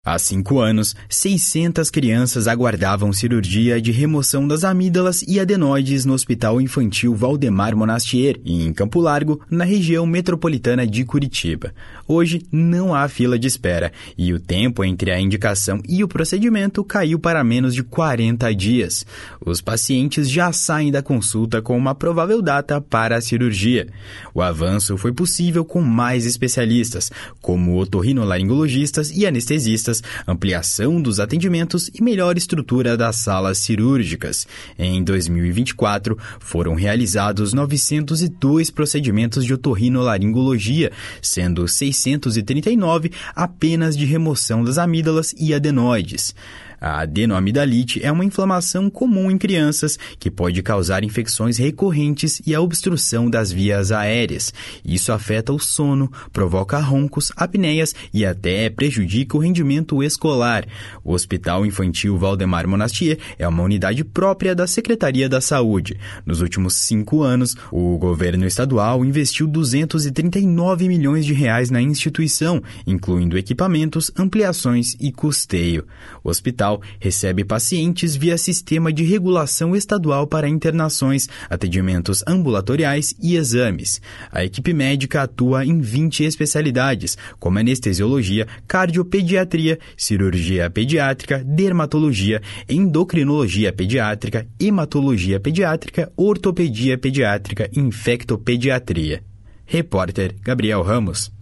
Há 5 anos, 600 crianças aguardavam cirurgia de remoção das amígdalas e adenoides no Hospital Infantil Valdemar Monastier, em Campo Largo, na região metropolitana de Curitiba. Hoje, não há fila de espera e o tempo entre a indicação e o procedimento caiu para menos de 40 dias. Os pacientes já saem da consulta com uma provável data para a cirurgia. O avanço foi possível com mais especialistas, como otorrinolaringologistas e anestesistas, ampliação dos atendimentos e melhor estrutura das salas cirúrgicas. Em 2024, foram realizados 902 procedimentos de otorrinolaringologia, sendo 639 apenas de remoção das amígdalas e adenoides. A adenoamidalite é uma inflamação comum em crianças que pode causar infecções recorrentes e a obstrução das vias aéreas. Isso afeta o sono, provoca roncos, apneias e até prejudica o rendimento escolar. O Hospital Infantil Valdemar Monastier é uma unidade própria da Secretaria da Saúde. Nos últimos 5 anos, o governo estadual investiu 239 milhões de reais na instituição, incluindo equipamentos, ampliações e custeio. O hospital recebe pacientes via sistema de regulação estadual para internações, atendimentos ambulatoriais e exames. A equipe médica atua em 20 especialidades, como anestesiologia, cardiopediatria, cirurgia pediátrica, dermatologia, endocrinologia pediátrica, hematologia pediátrica, ortopedia pediátrica e infectopediatria. Repórter Gabriel Ramos.